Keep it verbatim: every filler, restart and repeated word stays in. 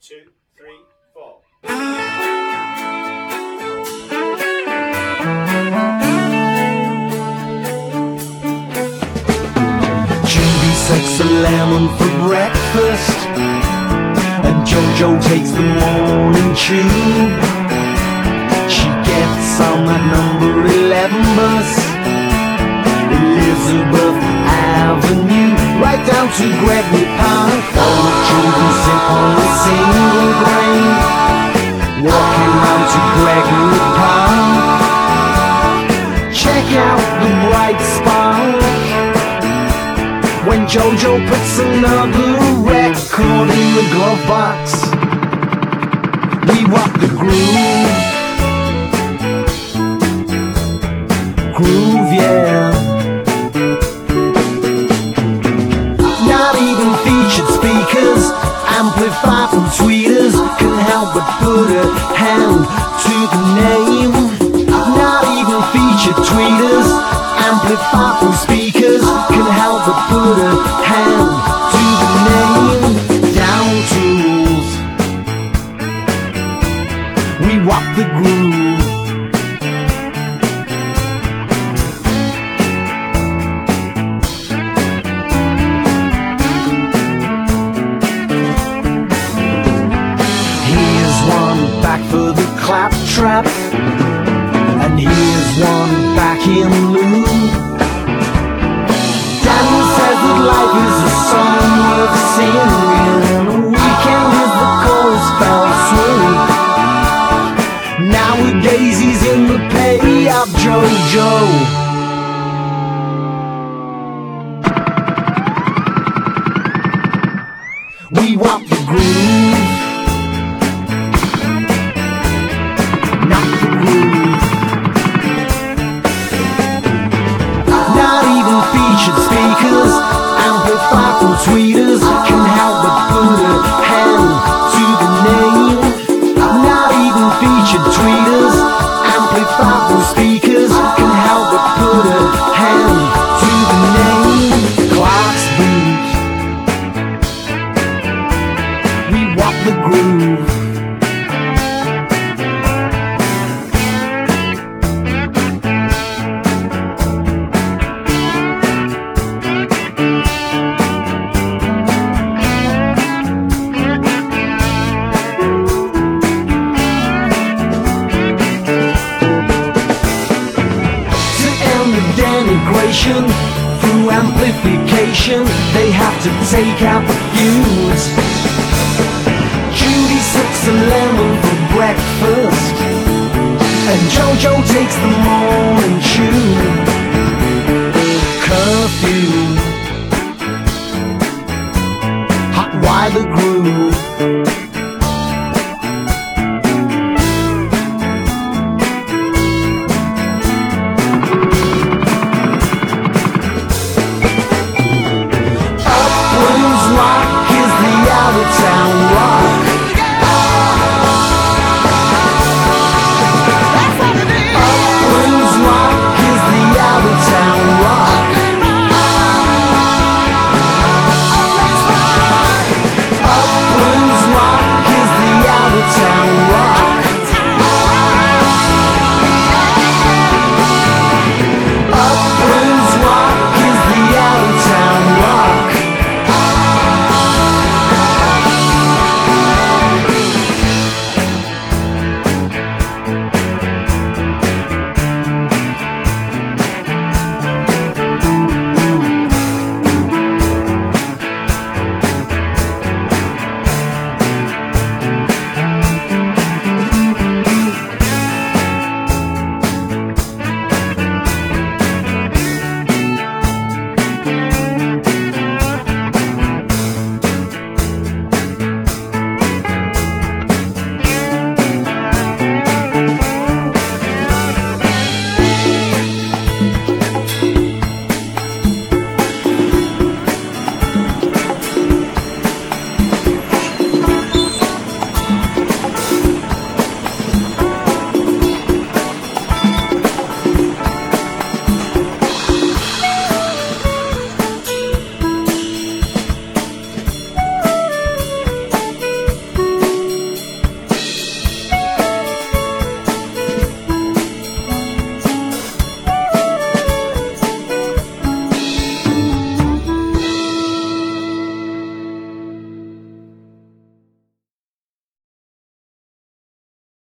two, three, four. Judy sucks a lemon for breakfast, and Jojo takes the morning tube. She gets on that number eleven bus, Elizabeth Avenue, right down to Gregory Park. All the children sit on a single grain, walking round to Gregory Park. Check out the bright spark when Jojo puts another record in the glove box. We rock the groove, groove, yeah. Not even featured speakers, amplified from tweeters, can help but put a hand to the name. Not even featured tweeters, amplified from speakers, can help but put a hand to the name. Down tools, we rock the groove. Here's one back for the claptrap, and here's one back in loop. Daddy says that life is a song worth singing, a weekend is the chorus fell swoop. Nowadays he's in the pay of Jojo. We rock the groove, not the groove. Not even featured speakers, amplified from tweeters, can help but put a hand to the name. Not even featured tweeters, amplified from speakers, can help but put a hand to the name. Clark's boot, we rock the groove. Denigration through amplification, they have to take out the fuse. Judy sips a lemon for breakfast, and Jojo takes the morning chew. Curfew, hot wire the groove.